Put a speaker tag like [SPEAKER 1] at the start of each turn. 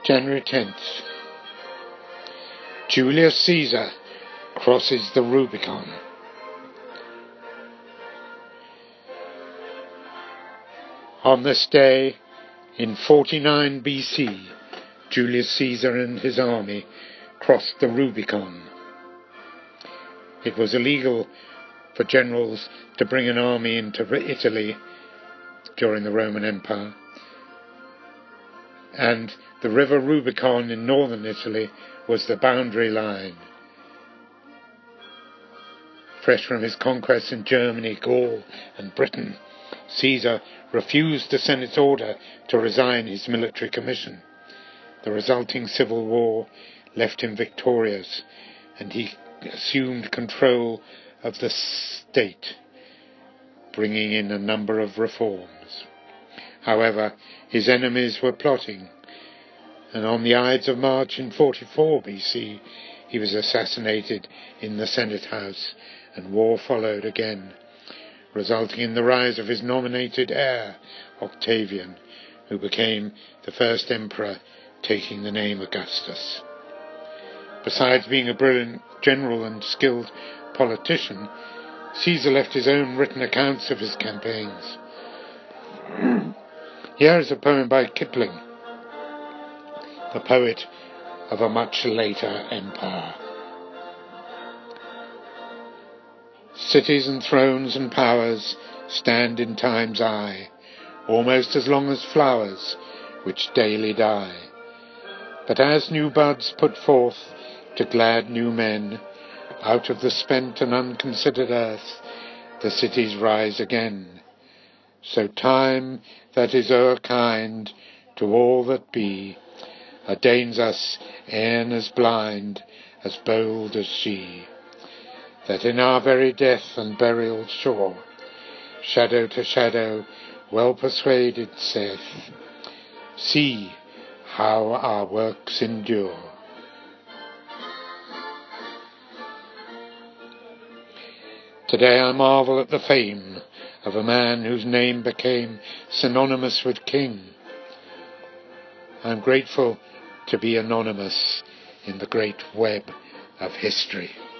[SPEAKER 1] January 10th. Julius Caesar crosses the Rubicon. On this day, in 49 BC, Julius Caesar and his army crossed the Rubicon. It was illegal for generals to bring an army into Italy during the Roman Empire, and the river Rubicon in northern Italy was the boundary line. Fresh from his conquests in Germany, Gaul and Britain, Caesar refused the Senate's order to resign his military commission. The resulting civil war left him victorious, and he assumed control of the state, bringing in a number of reforms. However, his enemies were plotting, and on the Ides of March in 44 BC, he was assassinated in the Senate House, and war followed again, resulting in the rise of his nominated heir, Octavian, who became the first emperor taking the name Augustus. Besides being a brilliant general and skilled politician, Caesar left his own written accounts of his campaigns. Here is a poem by Kipling, the poet of a much later empire. Cities and thrones and powers stand in time's eye, almost as long as flowers which daily die. But as new buds put forth to glad new men, out of the spent and unconsidered earth the cities rise again. So time that is o'erkind to all that be, ordains us e'en as blind, as bold as she, that in our very death and burial sure, shadow to shadow, well persuaded saith, see how our works endure. Today I marvel at the fame of a man whose name became synonymous with king. I am grateful to be anonymous in the great web of history.